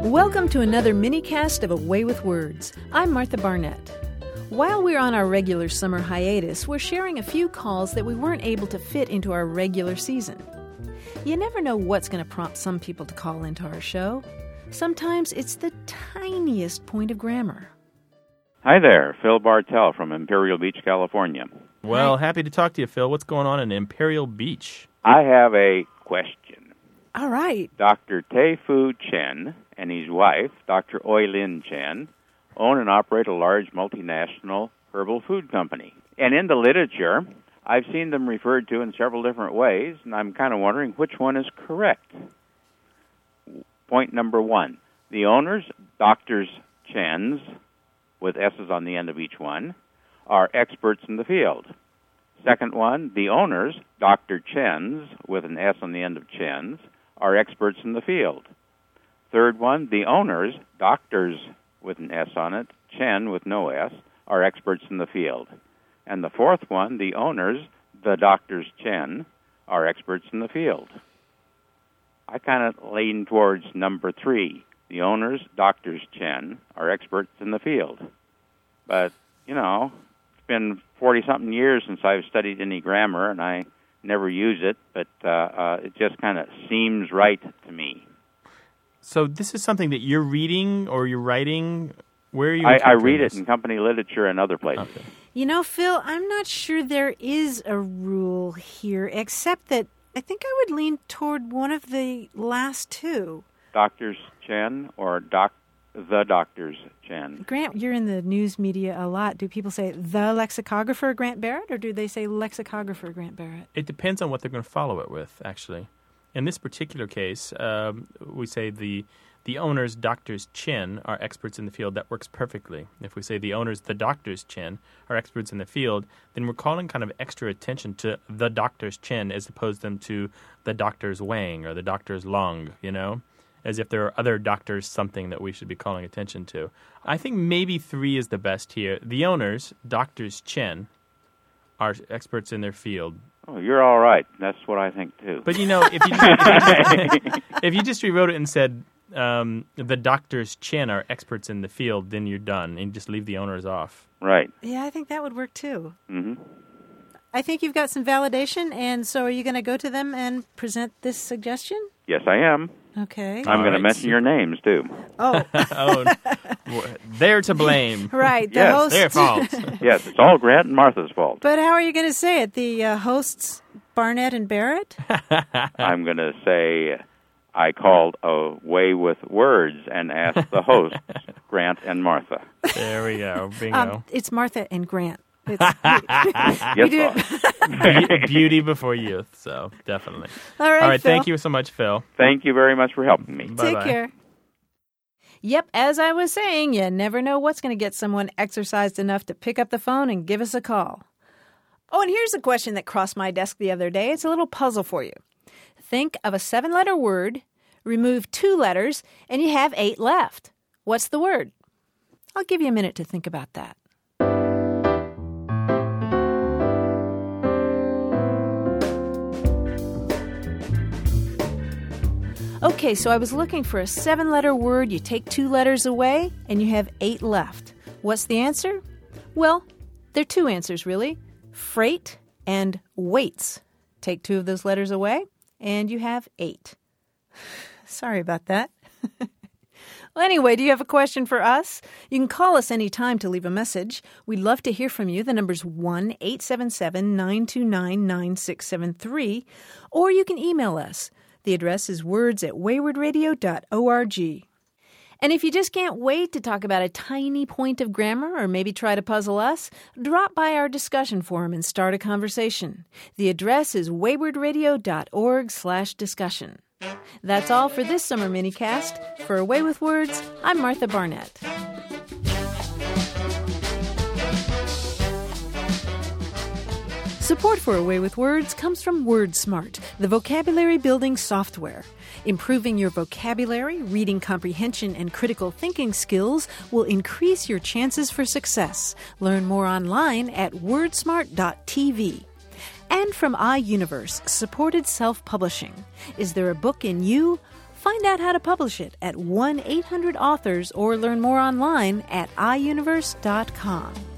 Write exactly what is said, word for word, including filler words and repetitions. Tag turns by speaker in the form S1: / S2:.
S1: Welcome to another mini-cast of A Way with Words. I'm Martha Barnett. While we're on our regular summer hiatus, we're sharing a few calls that we weren't able to fit into our regular season. You never know what's going to prompt some people to call into our show. Sometimes it's the tiniest point of grammar.
S2: Hi there, Phil Bartell from Imperial Beach, California.
S3: Well, happy to talk to you, Phil. What's going on in Imperial Beach?
S2: I have a question.
S1: All right.
S2: Doctor Tei-Fu Chen and his wife, Doctor Oi-Lin Chen, own and operate a large multinational herbal food company. And in the literature, I've seen them referred to in several different ways, and I'm kind of wondering which one is correct. Point number one, the owners, Doctors Chen's, with S's on the end of each one, are experts in the field. Second one, the owners, Doctor Chen's, with an S on the end of Chen's, are experts in the field. Third one, the owners, doctors with an S on it, Chen with no S, are experts in the field. And the fourth one, the owners, the Doctors Chen, are experts in the field. I kind of lean towards number three. The owners, Doctors Chen, are experts in the field. But, you know, it's been forty-something years since I've studied any grammar, and I never use it, but uh, uh, it just kind of seems right to me.
S3: So this is something that you're reading or you're writing? Where are you?
S2: I, I read
S3: this?
S2: it in company literature and other places.
S3: Okay.
S1: You know, Phil, I'm not sure there is a rule here, except that I think I would lean toward one of the last two.
S2: Doctors Chen or doc, the Doctors Chen?
S1: Grant, you're in the news media a lot. Do people say the lexicographer Grant Barrett, or do they say lexicographer Grant Barrett?
S3: It depends on what they're going to follow it with, actually. In this particular case, um, we say the the owners, Doctors Chen, are experts in the field. That works perfectly. If we say the owners, the Doctors Chen, are experts in the field, then we're calling kind of extra attention to the Doctors Chen as opposed them to the Doctors Wang or the Doctors Long, you know, as if there are other doctors something that we should be calling attention to. I think maybe three is the best here. The owners, Doctors Chen, are experts in their field.
S2: Oh, you're all right. That's what I think, too.
S3: But, you know, if you just, if you just rewrote it and said um, the Doctors Chen are experts in the field, then you're done. And you just leave the owners off.
S2: Right.
S1: Yeah, I think that would work, too.
S2: Mm-hmm.
S1: I think you've got some validation, and so are you going to go to them and present this suggestion?
S2: Yes, I am.
S1: Okay.
S2: I'm going
S3: right.
S2: to mention your names, too.
S1: Oh.
S3: oh, they're to blame.
S1: Right, the
S2: Yes,
S1: host.
S3: Their fault.
S2: Yes, it's all Grant and Martha's fault.
S1: But how are you going to say it? The uh, hosts, Barnett and Barrett?
S2: I'm going to say I called A Way with Words and asked the hosts, Grant and Martha.
S3: There we go. Bingo.
S1: Um, it's Martha and Grant. It's,
S2: Yes,
S1: do
S2: boss.
S3: Be- Beauty before youth, so definitely.
S1: All right,
S3: All right,
S1: Phil.
S3: thank you so much, Phil.
S2: Thank you very much for helping me.
S3: Bye-bye.
S1: Take care. Yep, as I was saying, you never know what's going to get someone exercised enough to pick up the phone and give us a call. Oh, and here's a question that crossed my desk the other day. It's a little puzzle for you. Think of a seven-letter word, remove two letters, and you have eight left. What's the word? I'll give you a minute to think about that. Okay, so I was looking for a seven-letter word. You take two letters away, and you have eight left. What's the answer? Well, there are two answers, really. Freight and weights. Take two of those letters away, and you have eight. Sorry about that. Well, anyway, do you have a question for us? You can call us anytime to leave a message. We'd love to hear from you. The number's one eight seven seven, nine two nine, nine six seven three, or you can email us. The address is words at wayward radio dot org. And if you just can't wait to talk about a tiny point of grammar or maybe try to puzzle us, drop by our discussion forum and start a conversation. The address is wayward radio dot org slash discussion. That's all for this summer minicast. For A Way with Words, I'm Martha Barnett. Support for A Way with Words comes from WordSmart, the vocabulary building software. Improving your vocabulary, reading comprehension, and critical thinking skills will increase your chances for success. Learn more online at wordsmart dot t v. And from iUniverse, supported self-publishing. Is there a book in you? Find out how to publish it at one eight hundred authors or learn more online at i universe dot com.